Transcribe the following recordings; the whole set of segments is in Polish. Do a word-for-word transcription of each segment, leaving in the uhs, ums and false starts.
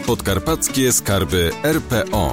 Podkarpackie Skarby R P O.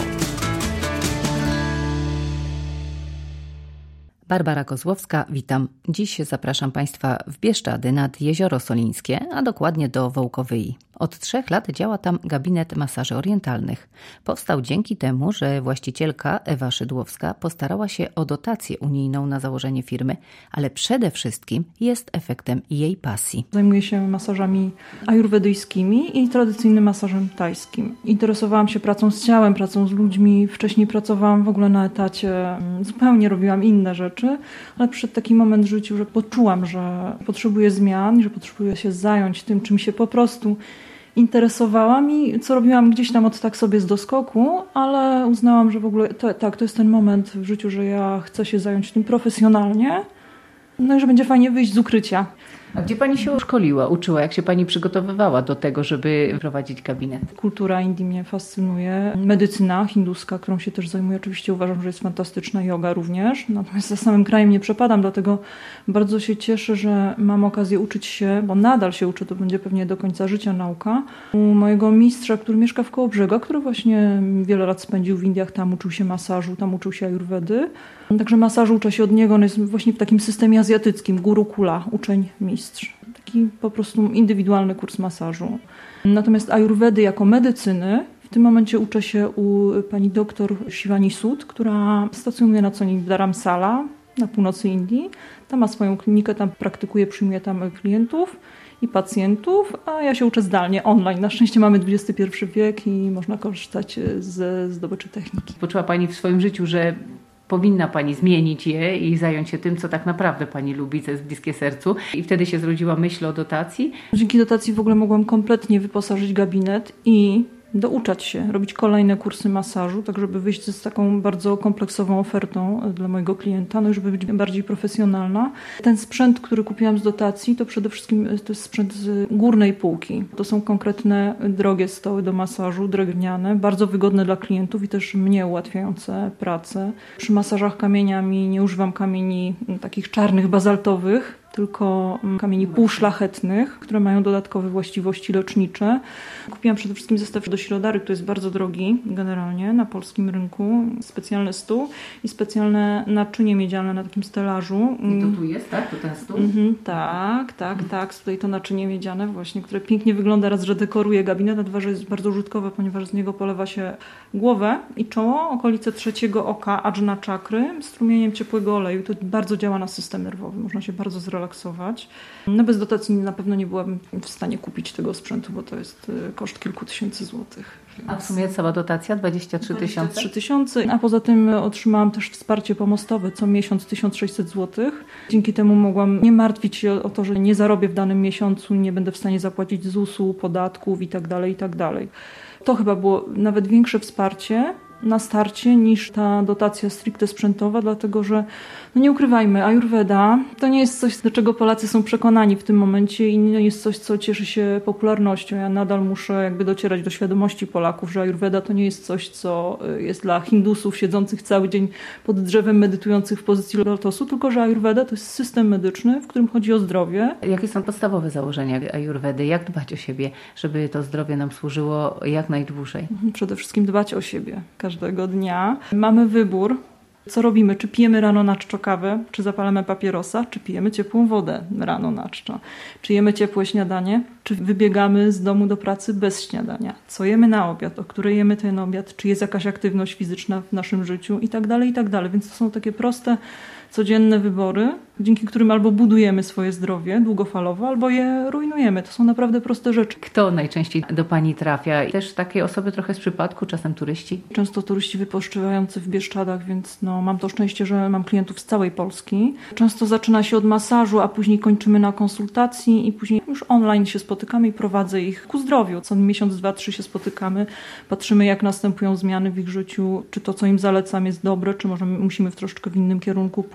Barbara Kozłowska, witam. Dziś zapraszam Państwa w Bieszczady nad Jezioro Solińskie, a dokładnie do Wołkowyi. Od trzech lat działa tam gabinet masaży orientalnych. Powstał dzięki temu, że właścicielka Ewa Szydłowska postarała się o dotację unijną na założenie firmy, ale przede wszystkim jest efektem jej pasji. Zajmuję się masażami ajurwedyjskimi i tradycyjnym masażem tajskim. Interesowałam się pracą z ciałem, pracą z ludźmi. Wcześniej pracowałam w ogóle na etacie, zupełnie robiłam inne rzeczy, ale przyszedł taki moment w życiu, że poczułam, że potrzebuję zmian, że potrzebuję się zająć tym, czym się po prostu interesowałam i co robiłam gdzieś tam od tak sobie z doskoku, ale uznałam, że w ogóle to, tak, to jest ten moment w życiu, że ja chcę się zająć tym profesjonalnie, no i że będzie fajnie wyjść z ukrycia. A gdzie Pani się szkoliła, uczyła? Jak się Pani przygotowywała do tego, żeby prowadzić gabinet? Kultura Indii mnie fascynuje. Medycyna hinduska, którą się też zajmuję, oczywiście uważam, że jest fantastyczna, yoga również. Natomiast za samym krajem nie przepadam, dlatego bardzo się cieszę, że mam okazję uczyć się, bo nadal się uczę, to będzie pewnie do końca życia nauka, u mojego mistrza, który mieszka w Kołobrzegu, który właśnie wiele lat spędził w Indiach, tam uczył się masażu, tam uczył się ajurwedy. Także masażu uczę się od niego, on jest właśnie w takim systemie azjatyckim, gurukula, uczeń mistrz. Taki po prostu indywidualny kurs masażu. Natomiast ajurwedy jako medycyny w tym momencie uczę się u pani doktor Shivani Sood, która stacjonuje na co dzień w Dharamsala na północy Indii. Tam ma swoją klinikę, tam praktykuje, przyjmuje tam klientów i pacjentów, a ja się uczę zdalnie, online. Na szczęście mamy dwudziesty pierwszy wiek i można korzystać ze zdobyczy techniki. Poczuła Pani w swoim życiu, że powinna Pani zmienić je i zająć się tym, co tak naprawdę Pani lubi, co jest bliskie sercu. I wtedy się zrodziła myśl o dotacji. Dzięki dotacji w ogóle mogłam kompletnie wyposażyć gabinet i douczać się, robić kolejne kursy masażu, tak żeby wyjść z taką bardzo kompleksową ofertą dla mojego klienta, no i żeby być bardziej profesjonalna. Ten sprzęt, który kupiłam z dotacji, to przede wszystkim to jest sprzęt z górnej półki. To są konkretne, drogie stoły do masażu, drewniane, bardzo wygodne dla klientów i też mnie ułatwiające pracę. Przy masażach kamieniami nie używam kamieni takich czarnych, bazaltowych, tylko kamieni półszlachetnych, które mają dodatkowe właściwości lecznicze. Kupiłam przede wszystkim zestaw do środary, który jest bardzo drogi generalnie na polskim rynku. Specjalny stół i specjalne naczynie miedziane na takim stelażu. I to tu jest, tak? To ten stół? Mhm, tak, tak, tak. Tutaj to naczynie miedziane właśnie, które pięknie wygląda, raz, że dekoruje gabinet, a dwa, że jest bardzo użytkowe, ponieważ z niego polewa się głowę i czoło, okolice trzeciego oka, adżna czakry, strumieniem ciepłego oleju. To bardzo działa na system nerwowy. Można się bardzo zrelaksować. No bez dotacji na pewno nie byłabym w stanie kupić tego sprzętu, bo to jest koszt kilku tysięcy złotych. A w sumie cała dotacja dwadzieścia trzy tysiące? dwadzieścia trzy tysiące, a poza tym otrzymałam też wsparcie pomostowe co miesiąc tysiąc sześćset złotych. Dzięki temu mogłam nie martwić się o to, że nie zarobię w danym miesiącu, nie będę w stanie zapłacić zusu, podatków itd., itd. To chyba było nawet większe wsparcie na starcie niż ta dotacja stricte sprzętowa, dlatego że, no nie ukrywajmy, ajurweda to nie jest coś, do czego Polacy są przekonani w tym momencie i nie jest coś, co cieszy się popularnością. Ja nadal muszę jakby docierać do świadomości Polaków, że ajurweda to nie jest coś, co jest dla Hindusów siedzących cały dzień pod drzewem, medytujących w pozycji lotosu, tylko że ajurweda to jest system medyczny, w którym chodzi o zdrowie. Jakie są podstawowe założenia ajurwedy? Jak dbać o siebie, żeby to zdrowie nam służyło jak najdłużej? Przede wszystkim dbać o siebie każdego dnia. Mamy wybór, co robimy, czy pijemy rano na czczo kawę, czy zapalamy papierosa, czy pijemy ciepłą wodę rano na czczo, czy jemy ciepłe śniadanie, czy wybiegamy z domu do pracy bez śniadania, co jemy na obiad, o której jemy ten obiad, czy jest jakaś aktywność fizyczna w naszym życiu i tak dalej, i tak dalej. Więc to są takie proste, codzienne wybory, dzięki którym albo budujemy swoje zdrowie długofalowo, albo je rujnujemy. To są naprawdę proste rzeczy. Kto najczęściej do Pani trafia? Też takie osoby trochę z przypadku, czasem turyści? Często turyści wypoczywający w Bieszczadach, więc no, mam to szczęście, że mam klientów z całej Polski. Często zaczyna się od masażu, a później kończymy na konsultacji i później już online się spotykamy i prowadzę ich ku zdrowiu. Co miesiąc, dwa, trzy się spotykamy, patrzymy jak następują zmiany w ich życiu, czy to, co im zalecam jest dobre, czy może musimy w troszeczkę w innym kierunku pójść.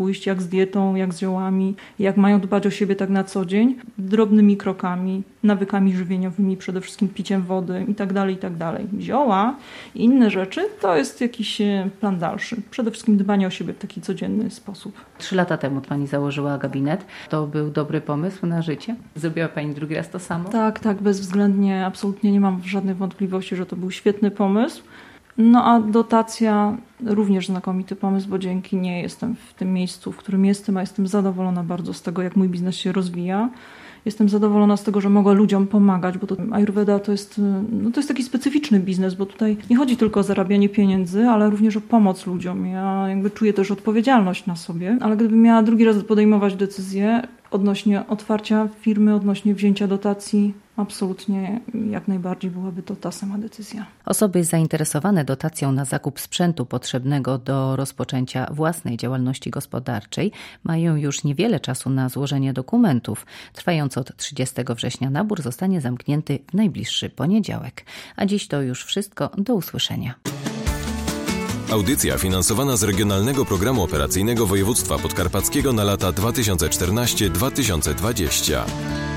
pójść, jak z dietą, jak z ziołami, jak mają dbać o siebie tak na co dzień, drobnymi krokami, nawykami żywieniowymi, przede wszystkim piciem wody i tak dalej, i tak dalej. Zioła i inne rzeczy to jest jakiś plan dalszy. Przede wszystkim dbanie o siebie w taki codzienny sposób. Trzy lata temu Pani założyła gabinet. To był dobry pomysł na życie? Zrobiła Pani drugi raz to samo? Tak, tak, bezwzględnie, absolutnie nie mam żadnych wątpliwości, że to był świetny pomysł. No a dotacja również znakomity pomysł, bo dzięki niej jestem w tym miejscu, w którym jestem, a jestem zadowolona bardzo z tego, jak mój biznes się rozwija. Jestem zadowolona z tego, że mogę ludziom pomagać, bo to Ayurveda to jest, no to jest taki specyficzny biznes, bo tutaj nie chodzi tylko o zarabianie pieniędzy, ale również o pomoc ludziom. Ja jakby czuję też odpowiedzialność na sobie, ale gdybym miała drugi raz podejmować decyzję odnośnie otwarcia firmy, odnośnie wzięcia dotacji, absolutnie jak najbardziej byłaby to ta sama decyzja. Osoby zainteresowane dotacją na zakup sprzętu potrzebnego do rozpoczęcia własnej działalności gospodarczej mają już niewiele czasu na złożenie dokumentów. Trwając od trzydziestego września nabór zostanie zamknięty w najbliższy poniedziałek. A dziś to już wszystko. Do usłyszenia. Audycja finansowana z Regionalnego Programu Operacyjnego Województwa Podkarpackiego na lata dwa tysiące czternaście do dwa tysiące dwudziestego.